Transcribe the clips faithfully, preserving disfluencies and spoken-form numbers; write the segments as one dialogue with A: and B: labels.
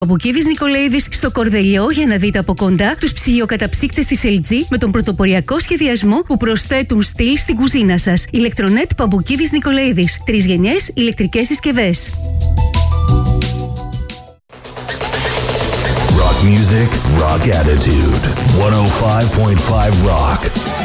A: Παμπουκίδης Νικολαίδης στο Κορδελιό για να δείτε από κοντά τους ψυγειοκαταψύκτες της ελ τζι με τον πρωτοποριακό σχεδιασμό που προσθέτουν στυλ στην κουζίνα σας. Ηλεκτρονέτ Παμπουκίδης Νικολαίδης. Τρεις γενιές ηλεκτρικές συσκευές.
B: Rock music, rock attitude. εκατόν πέντε κόμμα πέντε Rock.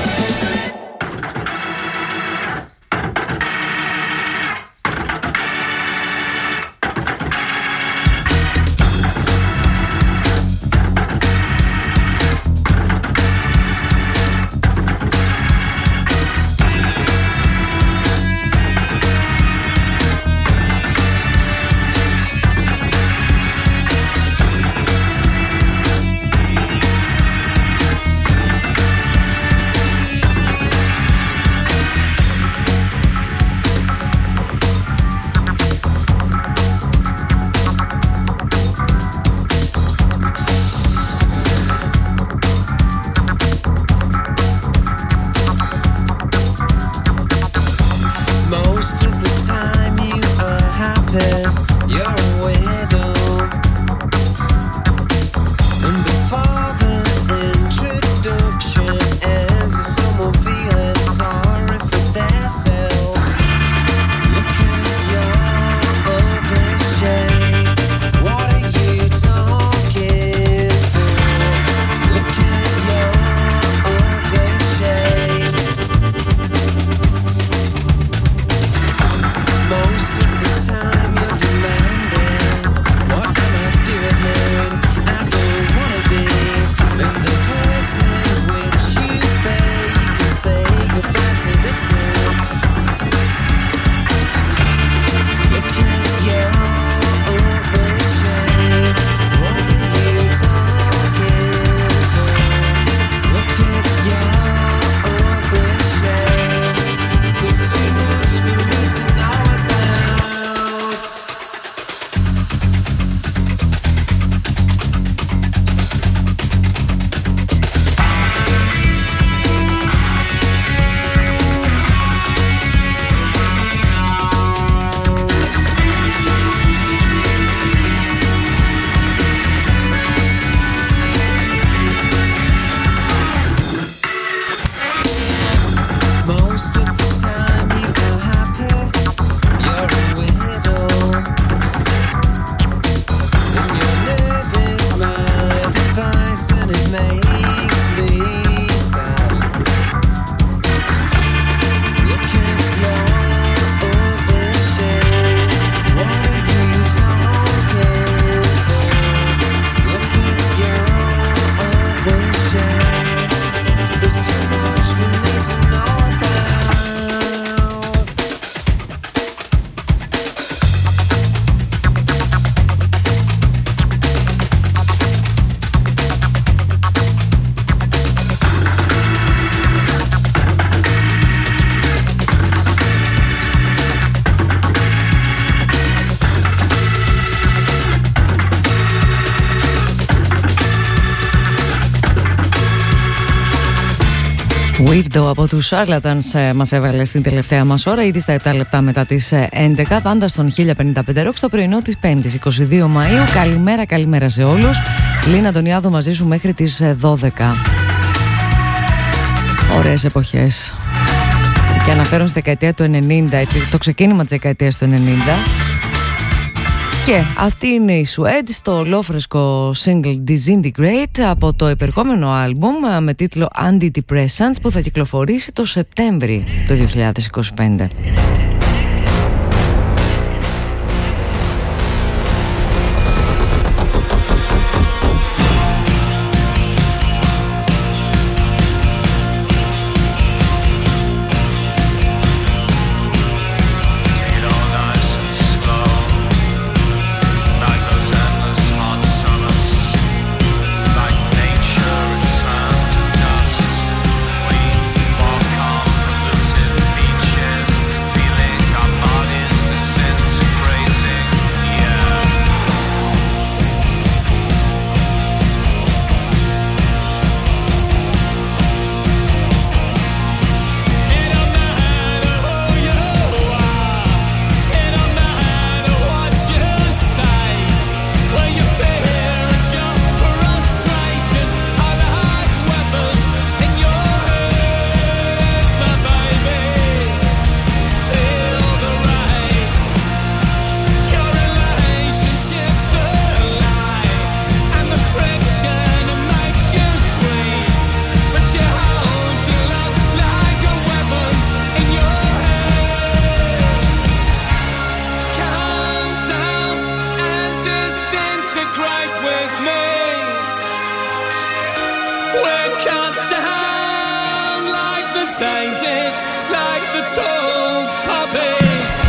C: Weirdo από τους Charlatans μας έβαλε στην τελευταία μας ώρα, ήδη στα επτά λεπτά μετά τις έντεκα, πάντα στον χίλια πενήντα πέντε Rock, στο πρωινό της πέμπτης είκοσι δύο Μαΐου. Καλημέρα, καλημέρα σε όλους. Λίνα Αντωνιάδου μαζί σου μέχρι τις δώδεκα. Ωραίες εποχές. Και αναφέρομαι στη δεκαετία του ενενήντα, έτσι, το ξεκίνημα της δεκαετίας του ενενήντα. Και αυτή είναι η Suede στο ολόφρεσκο single Disintegrate από το επερχόμενο άλμπουμ με τίτλο Antidepressants που θα κυκλοφορήσει το Σεπτέμβρη του δύο χιλιάδες είκοσι πέντε.
D: Feeling daisies like the tall poppies.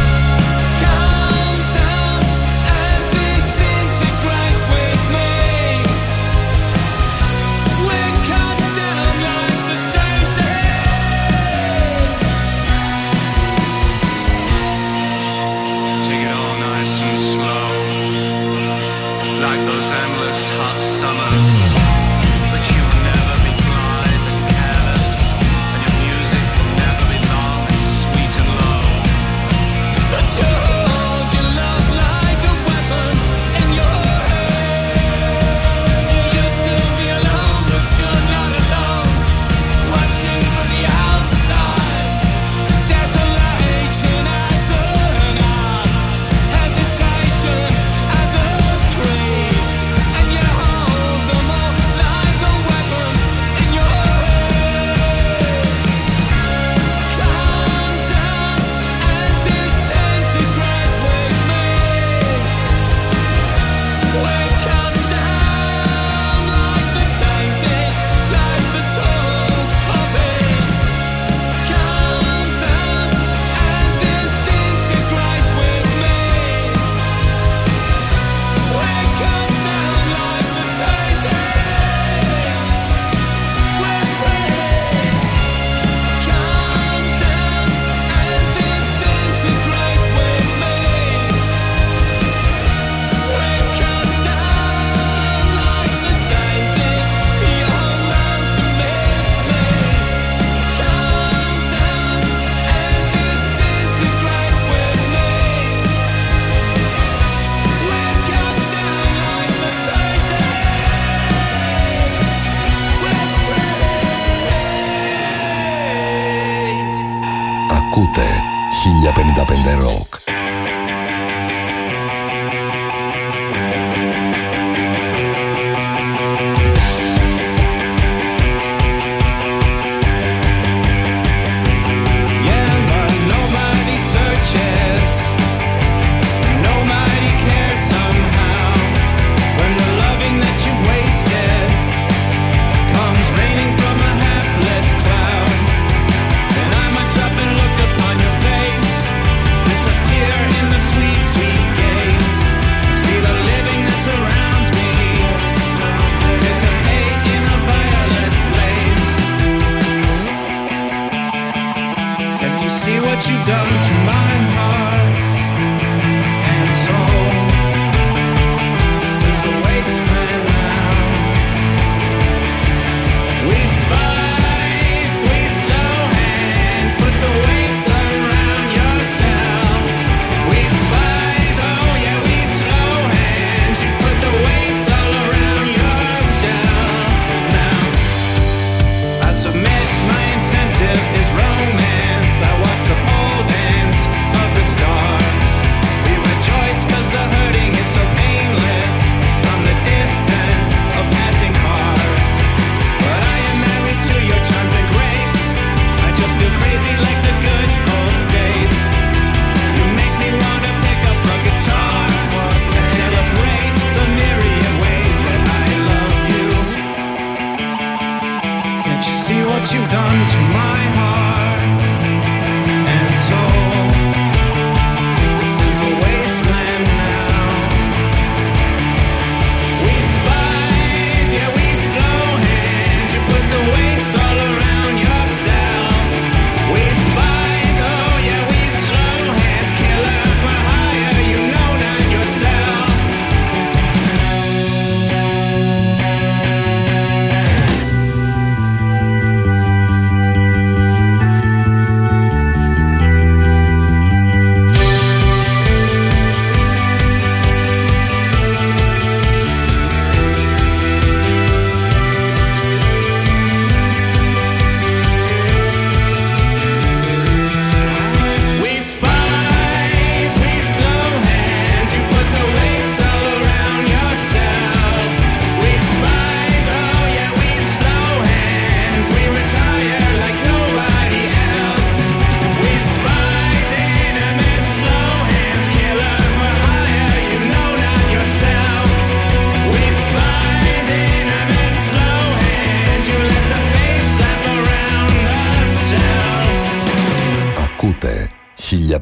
B: χίλια πενήντα πέντε Rock.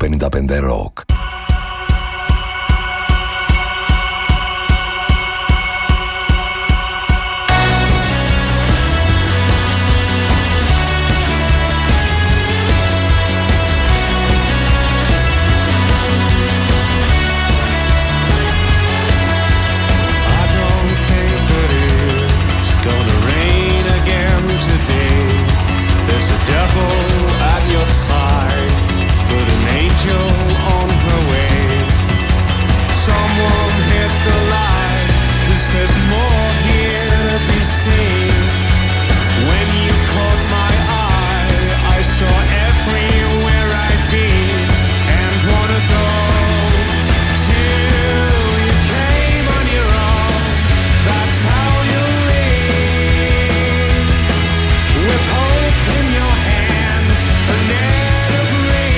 B: πενήντα πέντε Rock.
E: There's a devil at your side, but an angel on her way. Someone hit the light, 'cause there's more here to be seen. When you caught my eye, I saw everywhere I'd been, and wanna go till you came on your own. That's how you live, with hope in your hands, a net of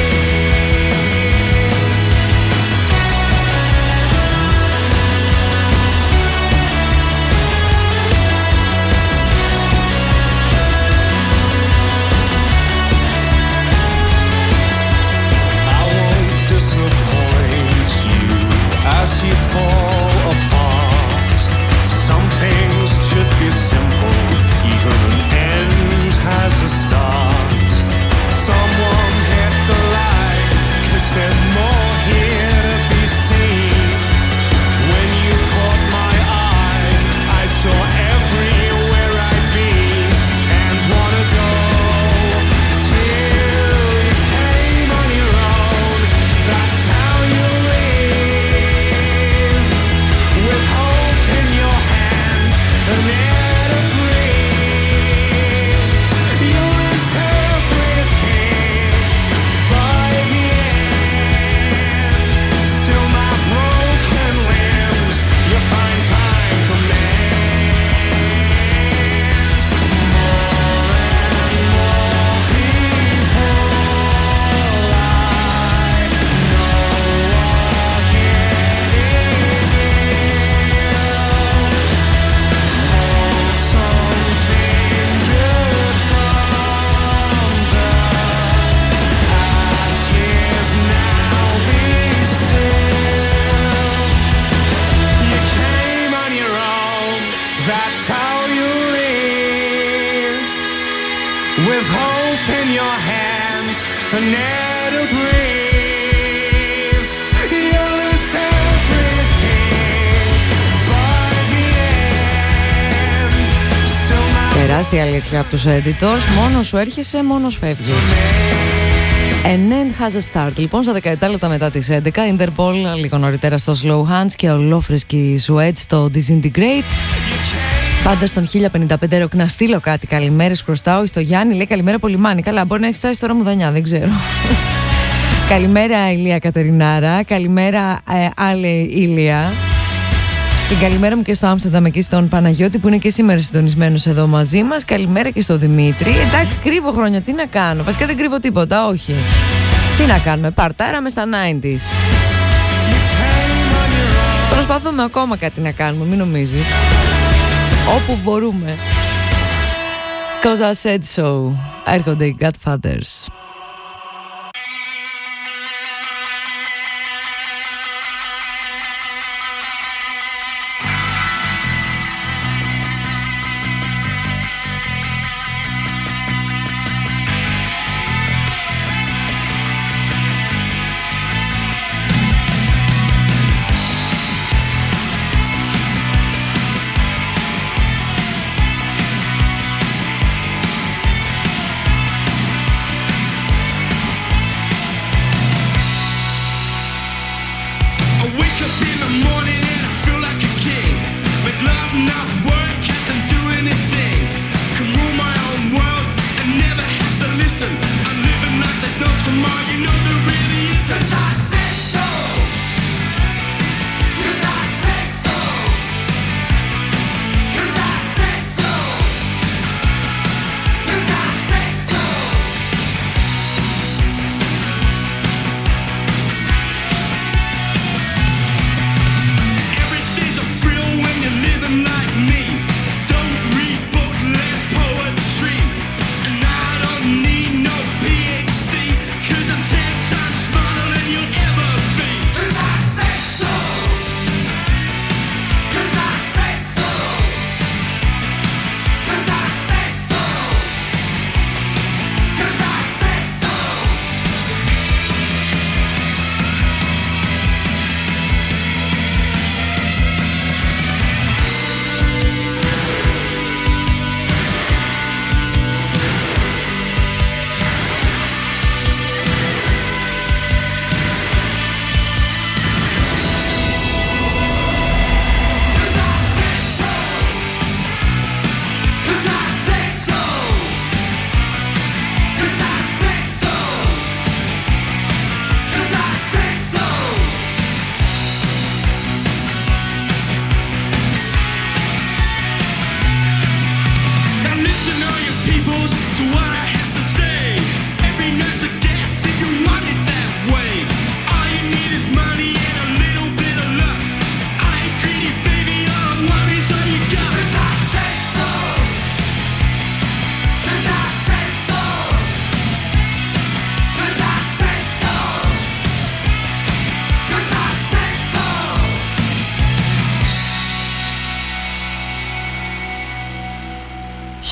E: I won't disappoint you as you fall apart. Some things should be simple, even an end has a start. Someone hit the light, 'cause there's more here to be seen. When you caught my eye, I saw everywhere I'd been, and wanna go till you came on your own. That's how you live, with hope in your hands, an air to breathe. You lose everything by the end. Still my broken limbs, you find time to mend. More and more people I know are getting ill. Hold something good from the ashes now, be still. You came on your own, that's how you live, with hope in your hands, a net to breathe. You lose everything by the end. Still my
C: Τεράστια αλήθεια από τους editors. Μόνος σου έρχεσαι, μόνος φεύγεις. An end has a start. Λοιπόν, στα δεκαεπτά λεπτά μετά τις έντεκα, Interpol λίγο νωρίτερα στο Slow Hands και ολόφρεσκη Sweat στο Disintegrate. Πάντα στον χίλια πενήντα πέντε Rock να στείλω κάτι. Καλημέρες μπροστά, όχι το Γιάννη, λέει καλημέρα Πολυμάνη. Καλά, μπορεί να έχει φτάσει τώρα μου δανειά, δεν ξέρω. Καλημέρα Ηλία Κατερινάρα. Καλημέρα ε, άλλη Ηλία. Την καλημέρα μου και στο Άμστερνταμ εκεί στον Παναγιώτη που είναι και σήμερα συντονισμένος εδώ μαζί μας. Καλημέρα και στο Δημήτρη. Εντάξει, κρύβω χρόνια, τι να κάνω. Βασικά δεν κρύβω τίποτα, όχι. Τι να κάνουμε, παρτάραμε στα ενενήντα. Προσπαθούμε ακόμα κάτι να κάνουμε, μην νομίζεις. Όπου μπορούμε. Cause I said so. Έρχονται οι Godfathers.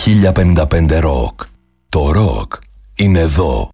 B: χίλια πενήντα πέντε Rock. Το rock είναι εδώ.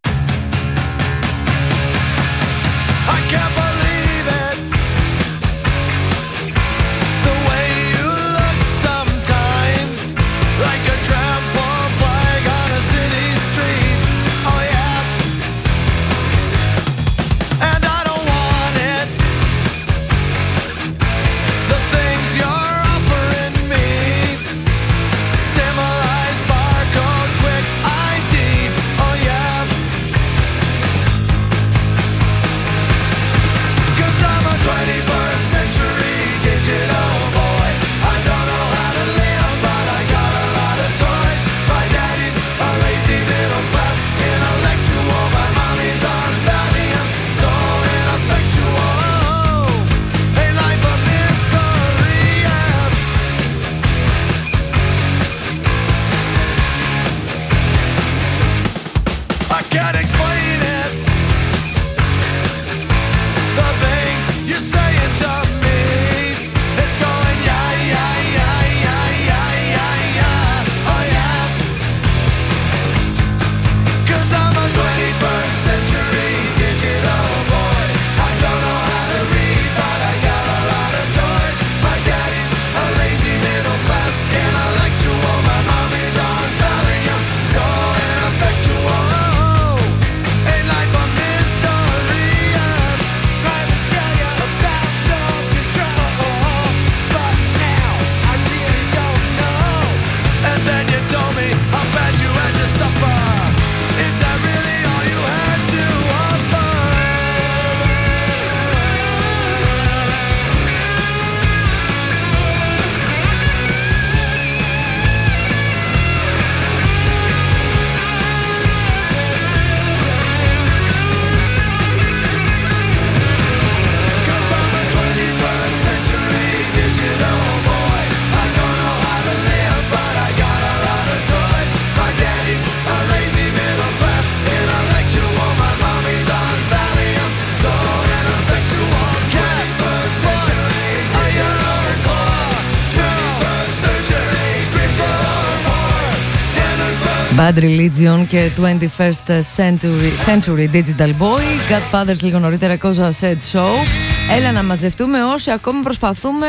C: Bad Religion και twenty-first Century, Century Digital Boy. Godfathers λίγο νωρίτερα, Koza Said So. Έλα να μαζευτούμε όσοι ακόμη προσπαθούμε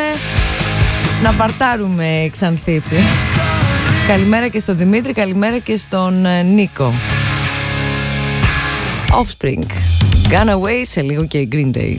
C: να παρτάρουμε Ξανθήπη. Καλημέρα και στον Δημήτρη, καλημέρα και στον Νίκο. Offspring, Gone Away, σε λίγο και Green Day.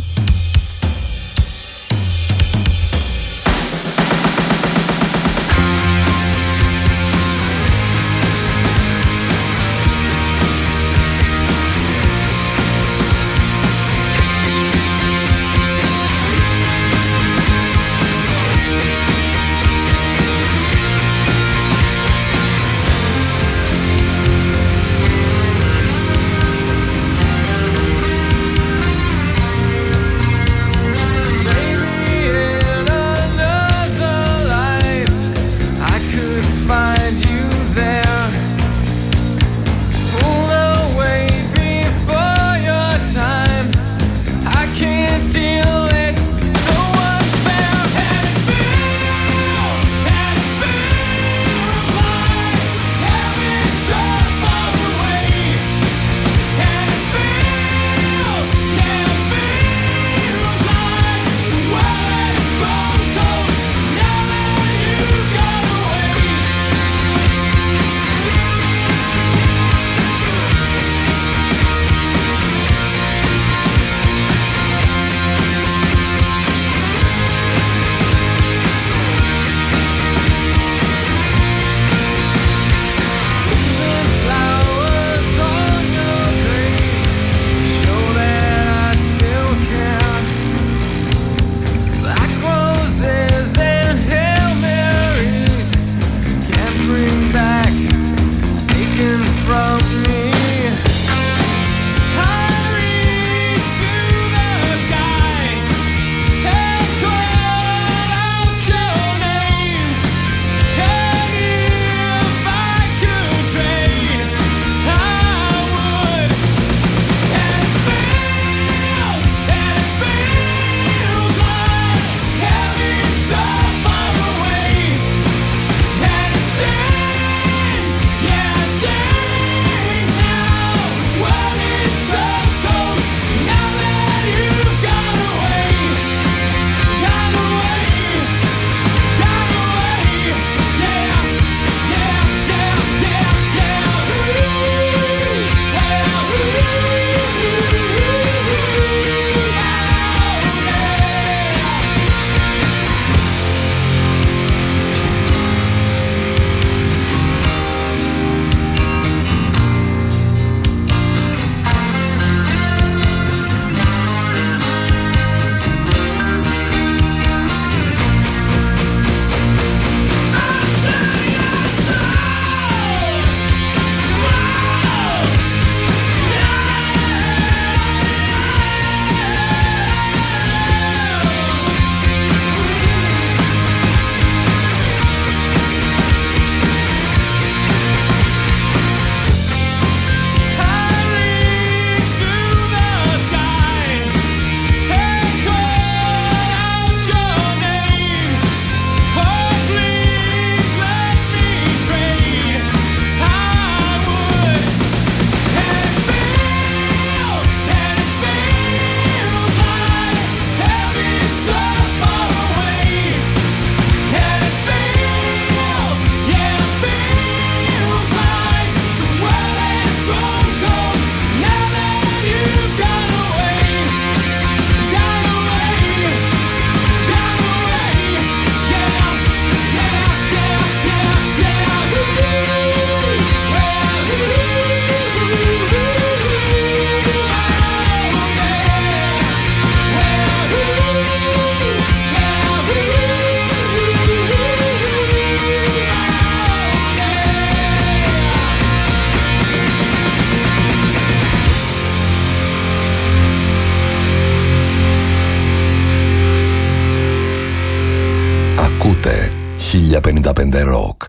B: χίλια πενήντα πέντε Rock.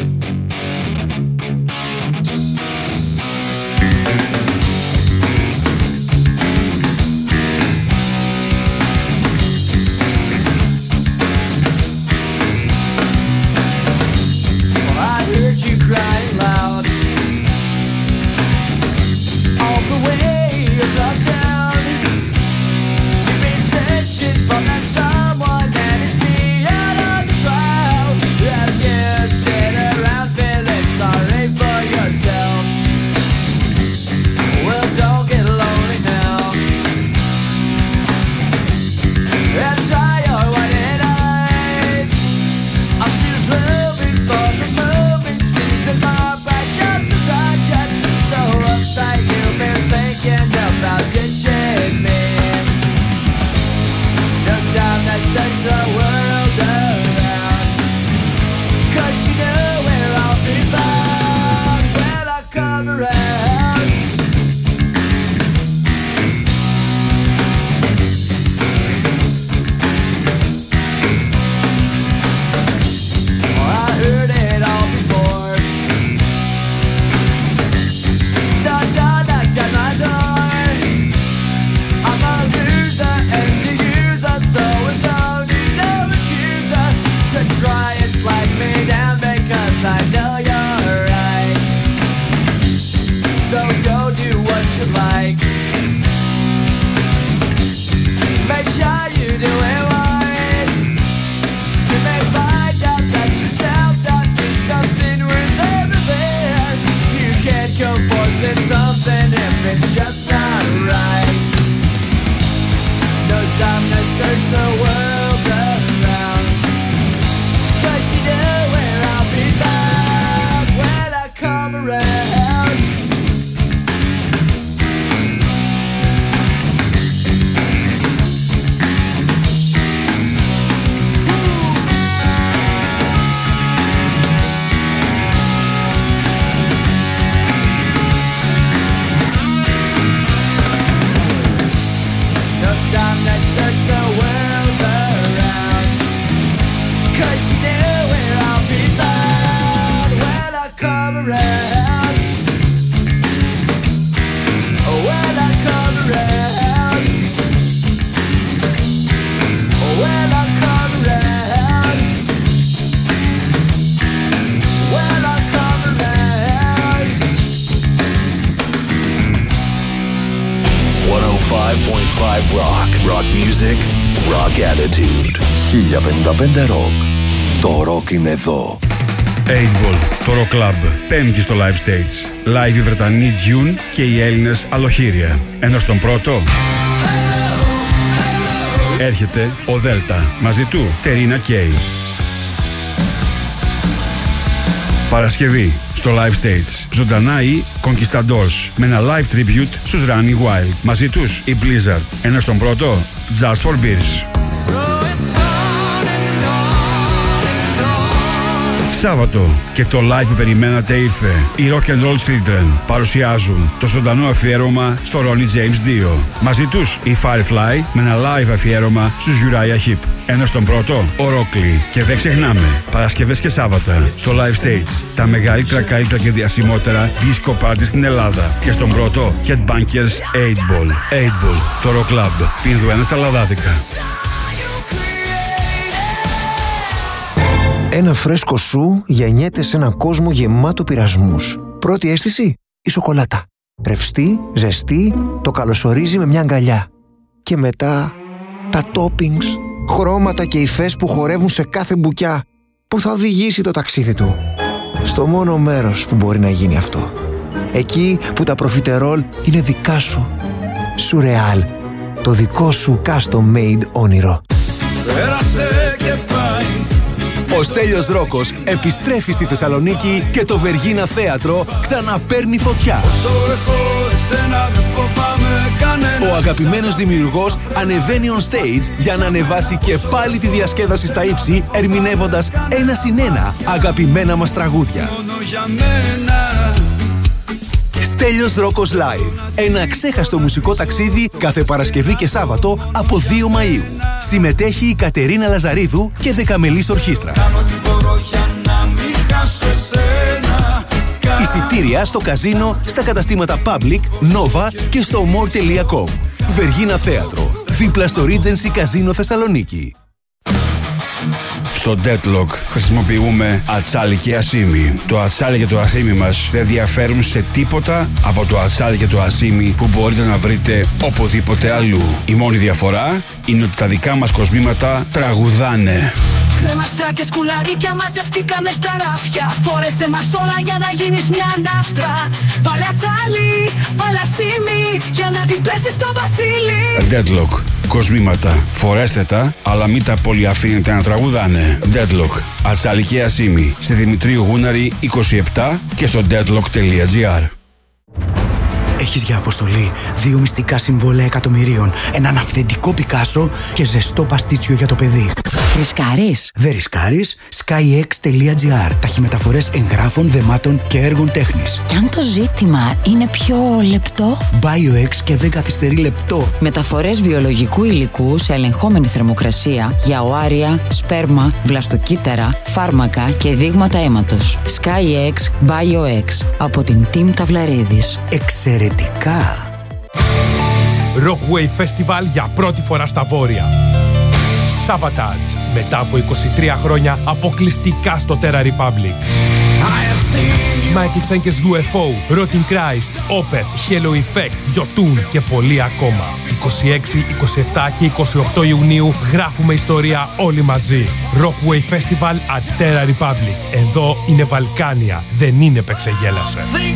F: Crying loud all the way across town. She's been searching for that someone, and it's me out of the crowd. As you sit around feeling sorry for yourself, well, don't get lonely now, and try your white eyes. I'm just hoping for the moment in my backyard since I got so uptight. You've been thinking about ditching me. No time to search the world around, 'cause you know where I'll be found when I come around. Oh, I heard it all before. I'm a loser and the user, so it's only no accuser to try and flag me down because I know you're right. So go do what you like. Make sure you do it wise. You may find out that yourself that means nothing worth everything. You can't go forcing something if it's just not right. No time to search the world around, 'cause you know where I'll be found when I come around. Time to search the world around, 'cause you know where I'll be found when I come around. Oh, when I come around. Oh, when I come around. When I come around.
B: εκατόν πέντε κόμμα πέντε Rock. Rock music, rock attitude. χίλια πενήντα πέντε Rock. Το rock είναι εδώ.
G: έιτ μπολ, το Rock Club, πέμπτη στο live stage. Live οι Βρετανοί Dune και οι Έλληνες Αλοχήρια. Ενώ στον πρώτο έρχεται ο Δέλτα, μαζί του Τερίνα Κέι. Παρασκευή στο live stage, ζωντανά οι Conquistadors με ένα live tribute στους Running Wild. Μαζί τους η Blizzard. Ενώ στον πρώτο Just for Beers. Σάββατο και το live που περιμένατε ήρθε. Οι Rock and Roll Children παρουσιάζουν το ζωντανό αφιέρωμα στο Ronnie James δύο. Μαζί τους η Firefly με ένα live αφιέρωμα στους Uriah Heep. Ενώ στον πρώτο ο Rockley. Και δεν ξεχνάμε, Παρασκευές και Σάββατα στο live stage τα μεγαλύτερα, καλύτερα και διασημότερα disco party στην Ελλάδα. Και στον πρώτο Headbangers έιτ μπολ. έιτ μπολ, το Rock Club. Πινδουένα στα Λαδάδικα.
H: Ένα φρέσκο σου γεννιέται σε έναν κόσμο γεμάτο πειρασμούς. Πρώτη αίσθηση, η σοκολάτα. Ρευστή, ζεστή, το καλωσορίζει με μια αγκαλιά. Και μετά, τα toppings, χρώματα και υφές που χορεύουν σε κάθε μπουκιά, που θα οδηγήσει το ταξίδι του στο μόνο μέρος που μπορεί να γίνει αυτό. Εκεί που τα προφιτερόλ είναι δικά σου. Σουρεάλ, το δικό σου custom made όνειρο.
E: Πέρασε και πάει.
I: Ο Στέλιος Ρόκος επιστρέφει στη Θεσσαλονίκη και το Βεργίνα Θέατρο ξαναπαίρνει φωτιά. Ο αγαπημένος δημιουργός ανεβαίνει on stage για να ανεβάσει και πάλι τη διασκέδαση στα ύψη, ερμηνεύοντας ένα συν ένα αγαπημένα μας τραγούδια. Στέλιος Ρόκος Live. Ένα ξέχαστο μουσικό ταξίδι κάθε Παρασκευή και Σάββατο από δύο Μαΐου. Συμμετέχει η Κατερίνα Λαζαρίδου και Δεκαμελής Ορχήστρα.
E: χάσω εσένα.
I: Εισιτήρια στο καζίνο, στα καταστήματα Public, Nova και στο more τελεία com. Βεργίνα Θέατρο, δίπλα στο Regency Καζίνο Θεσσαλονίκη.
G: Στο Deadlock χρησιμοποιούμε ατσάλι και ασίμι. Το ατσάλι και το ασίμι μας δεν διαφέρουν σε τίποτα από το ατσάλι και το ασίμι που μπορείτε να βρείτε οπουδήποτε αλλού. Η μόνη διαφορά είναι ότι τα δικά μας κοσμήματα τραγουδάνε.
J: Κρέμαστρα και σκουλαρίκια μαζευτήκαμε στα ράφια. Φόρεσε μας όλα για να γίνεις μια ναύτρα. Βάλε ατσάλι, βάλε ασίμι για να την πέσεις στο βασίλι.
G: Deadlock. Κοσμήματα. Φορέστε τα, αλλά μην τα πολύ αφήνετε να τραγουδάνε. Deadlock. Ατσάλι και ασίμι. Στη Δημητρίου Γούναρη είκοσι επτά και στο deadlock τελεία gr.
K: Έχεις για αποστολή δύο μυστικά συμβόλαια εκατομμυρίων, έναν αυθεντικό Πικάσο και ζεστό παστίτσιο για το παιδί.
L: Ρισκάρεις?
K: Δεν ρισκάρεις. skyx τελεία gr. Ταχυμεταφορές εγγράφων, δεμάτων και έργων τέχνης.
L: Και αν το ζήτημα είναι πιο λεπτό?
K: BioX και δεν καθυστερεί λεπτό.
L: Μεταφορές βιολογικού υλικού σε ελεγχόμενη θερμοκρασία για οάρια, σπέρμα, βλαστοκύτταρα, φάρμακα και δείγματα αίματος. skyx BioX από την Team Ταυλαρίδης.
K: Εξαιρετικά.
M: Rockway Festival για πρώτη φορά στα Βόρεια. Savatage, μετά από είκοσι τρία χρόνια αποκλειστικά στο Terra Republic. Michael Schenker's γιου εφ ο, Rotting Christ, Opeth, Halo Effect, Jotun και πολλοί ακόμα. είκοσι έξι, είκοσι επτά και είκοσι οκτώ Ιουνίου γράφουμε ιστορία όλοι μαζί. Rockway Festival at Terra Republic. Εδώ είναι Βαλκάνια, δεν είναι Πεξεγέλασε.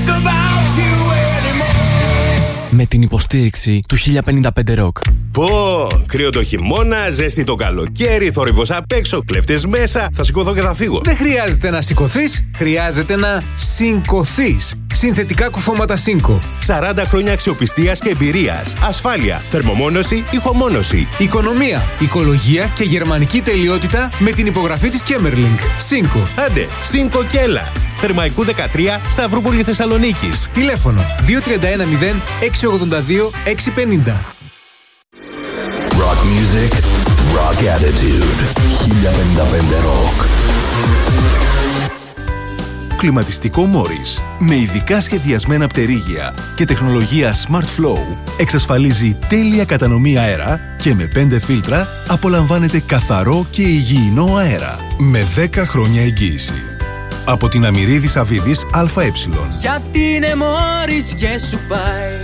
N: Με την υποστήριξη του χίλια πενήντα πέντε Rock.
O: Πω, κρύο το χειμώνα, ζέστη το καλοκαίρι, θόρυβος απ' έξω, κλέφτες μέσα, θα σηκωθώ και θα φύγω.
P: Δεν χρειάζεται να σηκωθείς, χρειάζεται να σηκωθείς. Συνθετικά κουφώματα Σίνκο.
O: σαράντα χρόνια αξιοπιστίας και εμπειρίας. Ασφάλεια, θερμομόνωση, ηχομόνωση.
P: Οικονομία, οικολογία και γερμανική τελειότητα με την υπογραφή της Κέμερλινγκ. Σίνκο.
O: Άντε, Σίνκο και έλα. Θερμαϊκού δεκατρία, Σταυρούπολη Θεσσαλονίκης.
P: Τηλέφωνο δύο τρία ένα μηδέν έξι ογδόντα δύο έξι πενήντα.
B: Rock music, rock attitude. χίλια πενήντα πέντε Rock.
I: Κλιματιστικό Morris με ειδικά σχεδιασμένα πτερίγια και τεχνολογία Smart Flow εξασφαλίζει τέλεια κατανομή αέρα και με πέντε φίλτρα απολαμβάνετε καθαρό και υγιεινό αέρα με δέκα χρόνια εγγύηση. Από την Αμυρίδης Αβίδης ΑΕ.
F: Γιατί είναι Morris και σου πάει.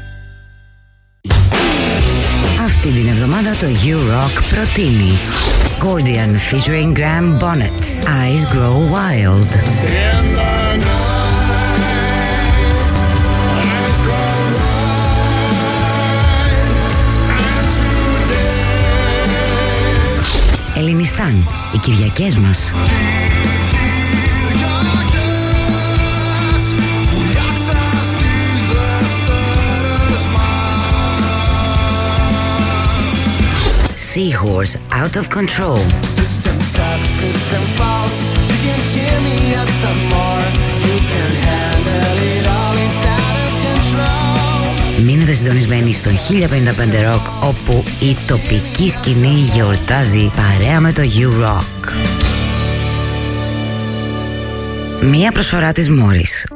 Q: Αυτή την εβδομάδα το U-Rock προτείνει Gordian featuring Graham Bonnet, Eyes Grow Wild. Ελληνιστάν, οι Κυριακές μας. Seahorse, Out of Control.
F: System sucks, system false. You can cheer me up some more. You can handle it all, it's out of control.
Q: Μείνετε συντονισμένοι στο χίλια πενήντα πέντε Rock, όπου η τοπική σκηνή γιορτάζει παρέα με το U-Rock. Μία προσφορά της Morris.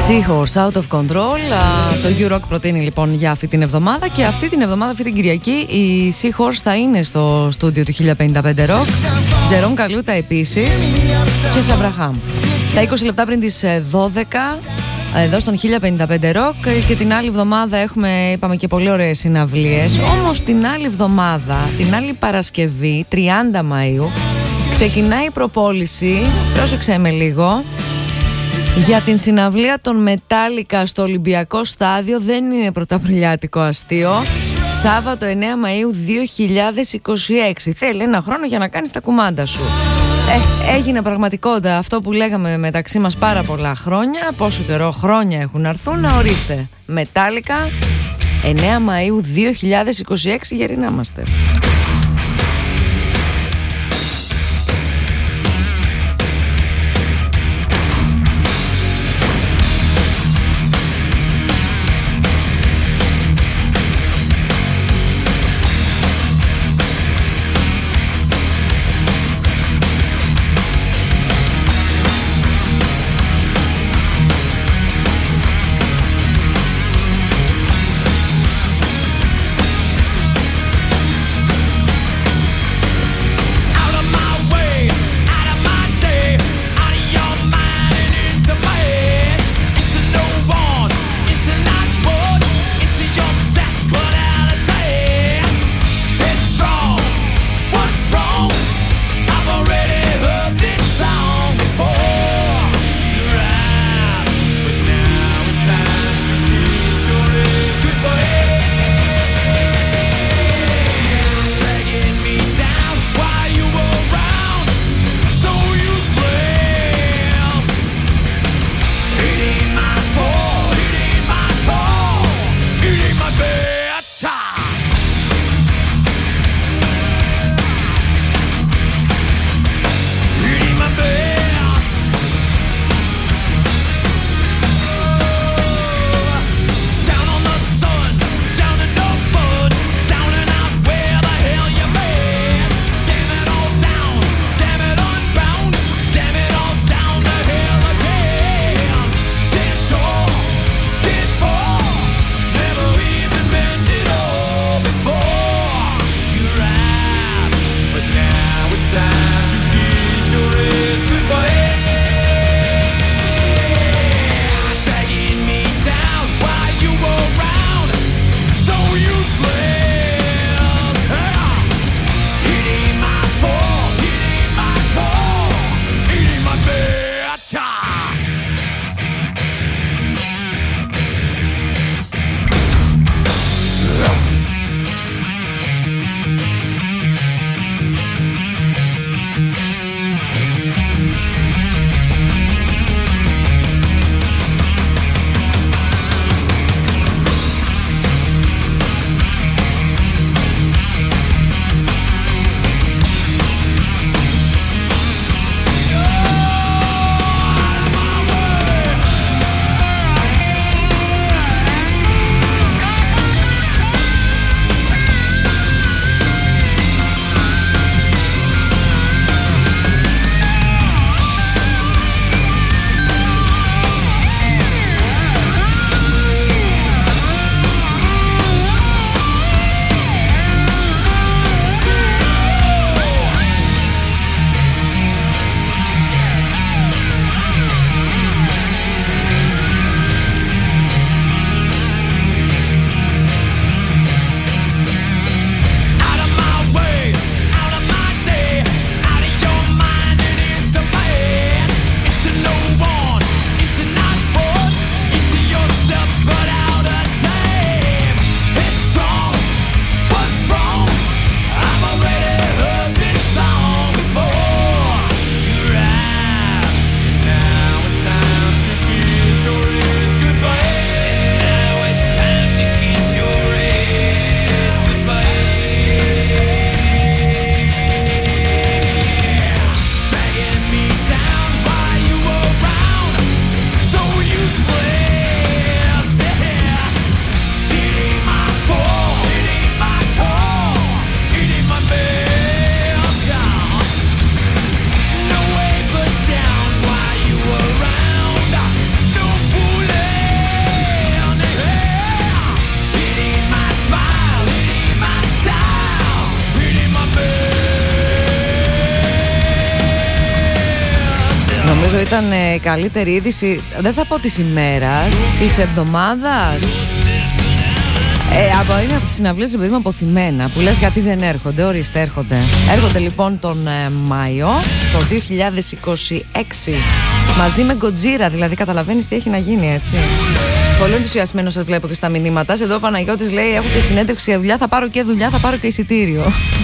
C: Seahorse Out of Control. Το U-Rock προτείνει λοιπόν για αυτή την εβδομάδα. Και αυτή την εβδομάδα, αυτή την Κυριακή, η Seahorse θα είναι στο στούντιο του χίλια πενήντα πέντε Rock. Ζερόμ Καλούτα επίσης. Και Σαμπραχάμ. Στα είκοσι λεπτά πριν τις δώδεκα, εδώ στον χίλια πενήντα πέντε Rock. Και την άλλη εβδομάδα έχουμε, είπαμε, και πολύ ωραίες συναυλίες. Όμως την άλλη εβδομάδα, την άλλη Παρασκευή, τριάντα Μαΐου, ξεκινάει η προπόληση, πρόσεξε με λίγο, για την συναυλία των Metallica στο Ολυμπιακό Στάδιο. Δεν είναι πρωταπριλιάτικο αστείο. Σάββατο εννέα Μαΐου δύο χιλιάδες είκοσι έξι. Θέλει ένα χρόνο για να κάνεις τα κουμάντα σου. Ε, έγινε πραγματικότητα αυτό που λέγαμε μεταξύ μας πάρα πολλά χρόνια. Πόσο καιρό, χρόνια έχουν να έρθουν, να ορίστε. Metallica εννέα Μαΐου δύο χιλιάδες είκοσι έξι, γερινά είμαστε. Νομίζω ήταν η καλύτερη είδηση, δεν θα πω της ημέρας, της εβδομάδας. Ε, από, είναι από τις συναυλίες του παιδί μου αποθυμένα, που λες γιατί δεν έρχονται, ορίστε έρχονται. Έρχονται λοιπόν τον ε, Μάιο, το δύο χιλιάδες είκοσι έξι, μαζί με Γκοτζίρα, δηλαδή καταλαβαίνεις τι έχει να γίνει, έτσι. Πολύ ενθουσιασμένος σας βλέπω και στα μηνύματα. Εδώ ο Παναγιώτης λέει, έχω και συνέντευξη για δουλειά, θα πάρω και δουλειά, θα πάρω και εισιτήριο.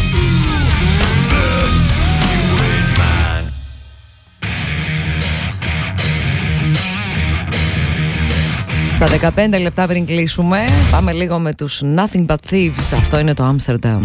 C: Στα δεκαπέντε λεπτά πριν κλείσουμε, πάμε λίγο με τους Nothing But Thieves. Αυτό είναι το Άμστερνταμ.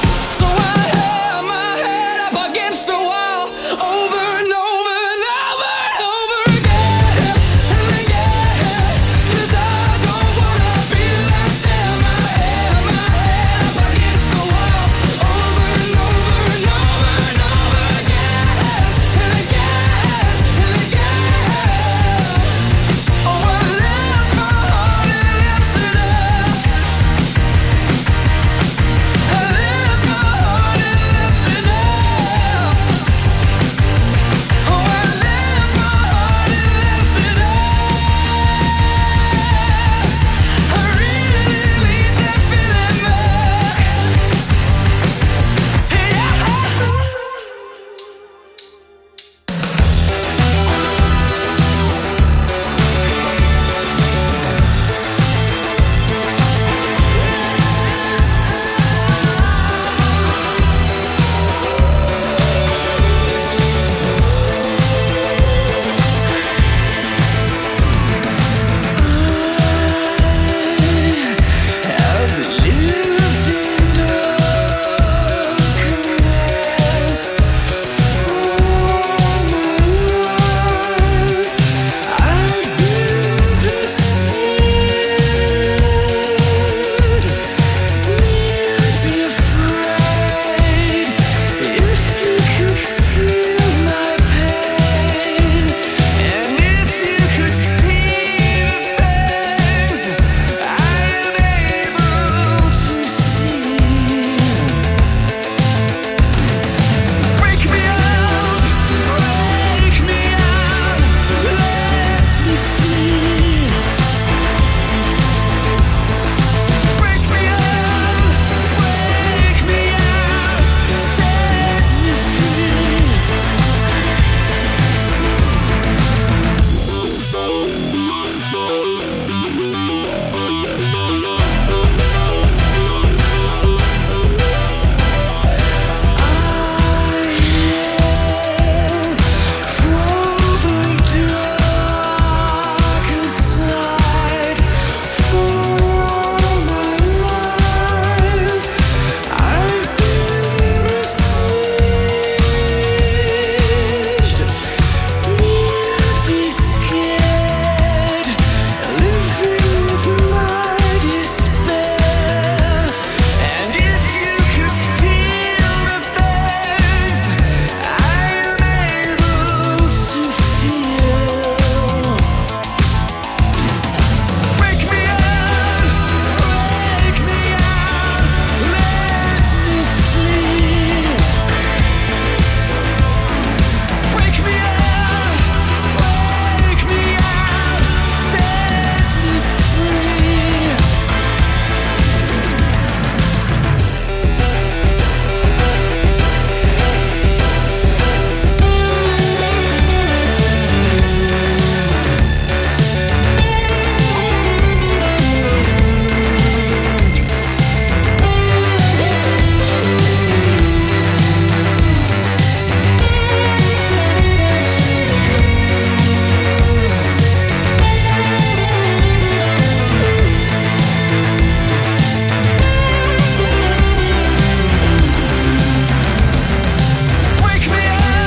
J: Over and over and over.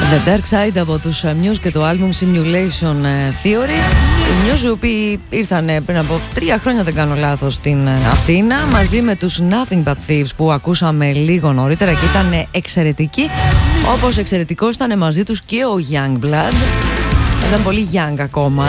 C: The Dark Side από τους Muse και το album Simulation Theory. Οι Muse οι οποίοι ήρθαν πριν από τρία χρόνια, δεν κάνω λάθος, στην Αθήνα μαζί με τους Nothing But Thieves που ακούσαμε λίγο νωρίτερα και ήταν εξαιρετικοί, όπως εξαιρετικός ήταν μαζί τους και ο Youngblood. Ήταν πολύ young ακόμα.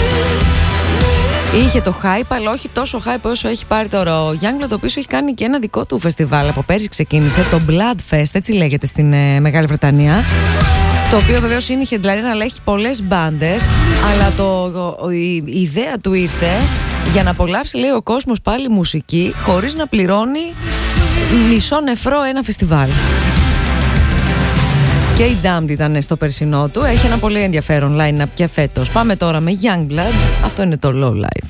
C: Είχε το hype, αλλά όχι τόσο hype όσο έχει πάρει τώρα ο Youngblood, ο οποίος έχει κάνει και ένα δικό του φεστιβάλ. Από πέρσι ξεκίνησε το Bloodfest, έτσι λέγεται, στην ε, Μεγάλη Βρετανία. Το οποίο βεβαίως είναι headliner, αλλά έχει πολλές μπάντες. Αλλά το, ο, η, η ιδέα του ήρθε για να απολαύσει, λέει, ο κόσμος πάλι μουσική χωρίς να πληρώνει μισό νεφρό ένα φεστιβάλ. Και η Damned ήταν στο περσινό του. Έχει ένα πολύ ενδιαφέρον line-up και φέτος. Πάμε τώρα με Youngblood. Αυτό είναι το Low Life.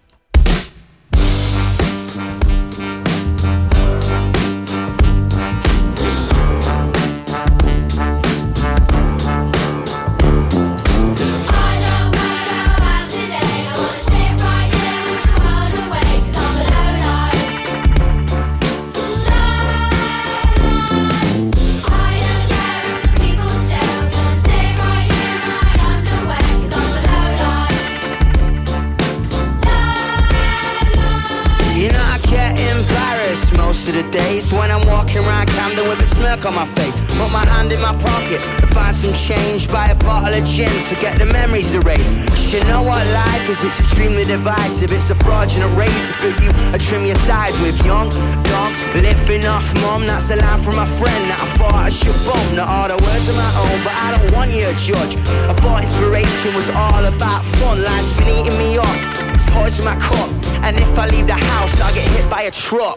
R: Of the days when I'm walking around Camden with a smirk on my face, put my hand in my pocket and find some change, buy a bottle of gin to get the memories erased. Cause you know what life is, it's extremely divisive, it's a fraudulent razor, but you I trim your sides with young, dumb, living off mum. That's a line from my friend that I thought I should bump. Not all the words of my own, but I don't want you to judge. I thought inspiration was all about fun. Life's been eating me up, it's poison my cup, and if I leave the house I'll get hit by a truck.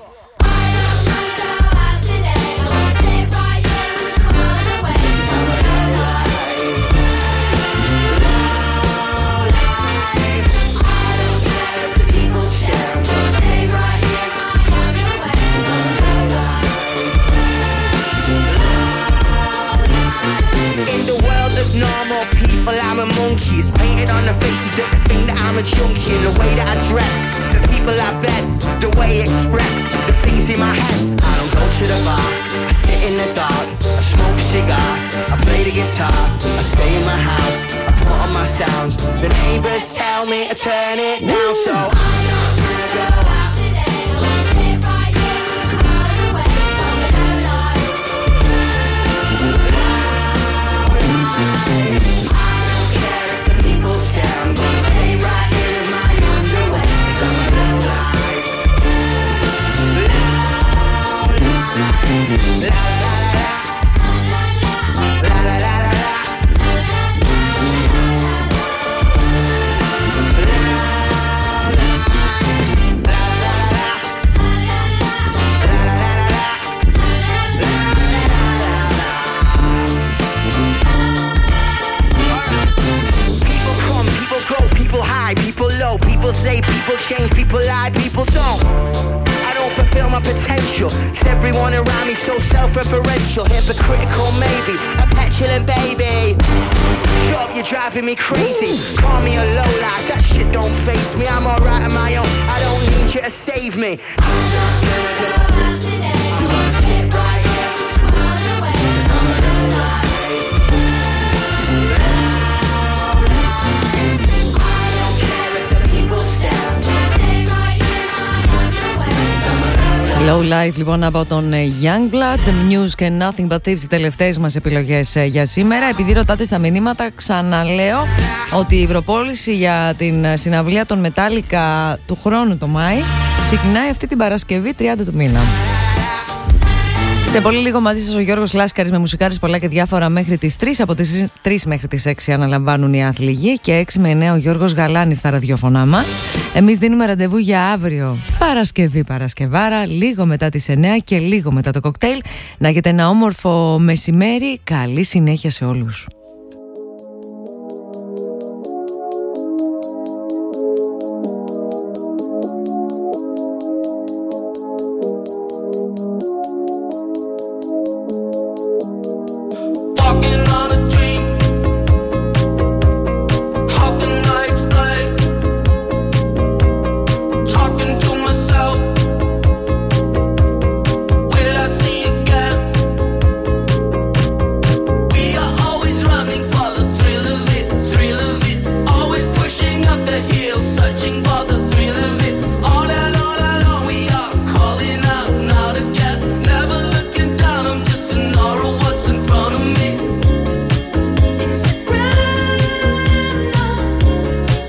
R: Normal people, I'm a monkey. It's painted on the faces that they think that I'm a junkie. And the way that I dress, the people I bet, the way I express, the things in my head. I don't go to the bar, I sit in the dark, I smoke a cigar, I play the guitar, I stay in my house, I put on my sounds. The neighbors tell me to turn it down, so I'm not gonna go out today. I wanna sit right here and run away. People say people change, people lie, people don't. I don't fulfill my potential, cause everyone around me so self-referential. Hypocritical maybe, a petulant baby. Shut up, you're driving me crazy. Call me a lowlife, that shit don't faze me. I'm alright on my own, I don't need you to save me. I'm not gonna go out today. I'm gonna sit right here and run away, cause I'm a lowlife.
C: Low Life λοιπόν από τον Youngblood, The Muse και Nothing But Thieves, οι τελευταίες μας επιλογές για σήμερα. Επειδή ρωτάτε στα μηνύματα, ξαναλέω ότι η προπόληση για την συναυλία των Metallica του χρόνου το Μάη ξεκινάει αυτή την Παρασκευή τριάντα του μήνα. Σε πολύ λίγο μαζί σας ο Γιώργος Λάσκαρης με μουσικάρες πολλά και διάφορα μέχρι τις τρεις. Από τις τρεις μέχρι τις έξι αναλαμβάνουν οι άθλοι και έξι με εννέα ο Γιώργος Γαλάνης στα ραδιόφωνά μας. Εμείς δίνουμε ραντεβού για αύριο Παρασκευή Παρασκευάρα, λίγο μετά τις εννέα και λίγο μετά το κοκτέιλ. Να έχετε ένα όμορφο μεσημέρι. Καλή συνέχεια σε όλους.